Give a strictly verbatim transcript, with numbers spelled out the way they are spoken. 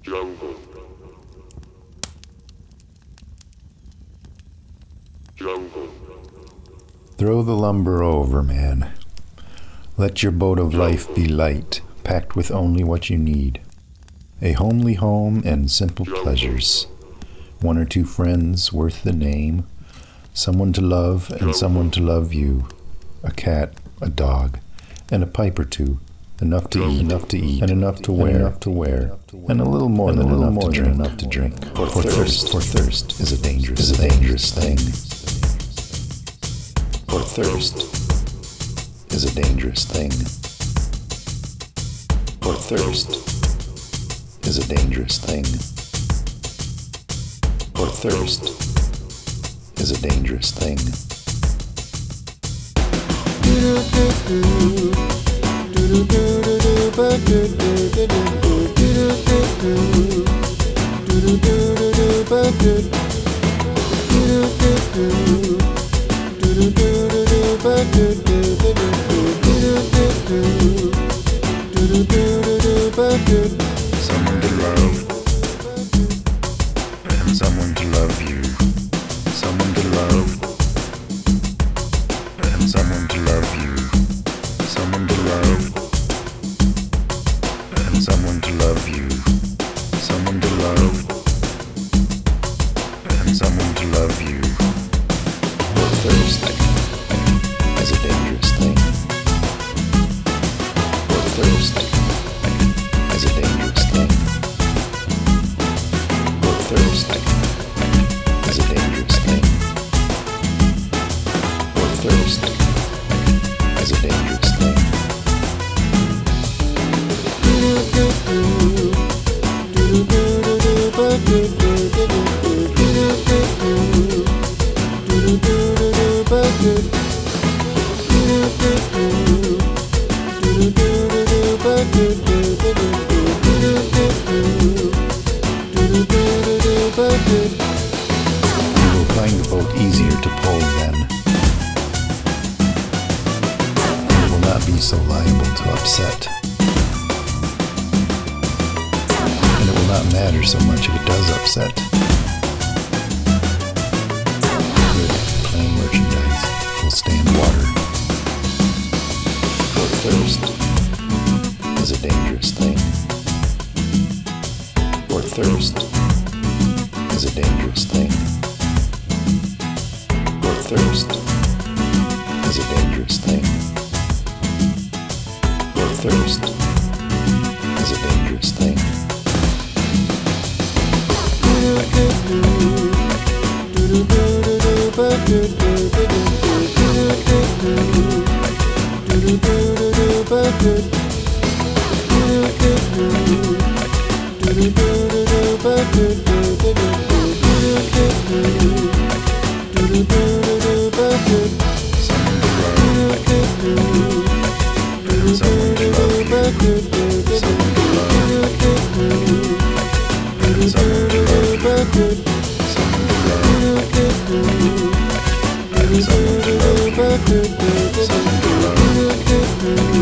Jungle. Jungle. Throw the lumber over, man. Let your boat of life be light, packed with only what you need. A homely home and simple pleasures. One or two friends worth the name. Someone to love and someone to love you. A cat, a dog, and a pipe or two. Enough to eat, enough to eat, and enough to wear, enough to wear, and a little more than enough to drink, enough to drink. For thirst, for thirst is a dangerous, is a dangerous thing. For thirst is a dangerous thing. For thirst is a dangerous thing. For thirst is a dangerous thing. Someone to love and someone to love you. Someone to love and someone to love you. Someone to love and someone to love you. Someone to love and someone to love you. Thirst is a dangerous thing. Thirst is a dangerous thing. Thirst is a dangerous thing. Thirst is a dangerous thing. You will find the boat easier to pull then. It will not be so liable to upset. And it will not matter so much if it does upset. Good, plain merchandise will stand water. For thirst is a dangerous thing. For thirst is a dangerous thing. For thirst is a dangerous thing. For thirst is a dangerous thing. Someone to love.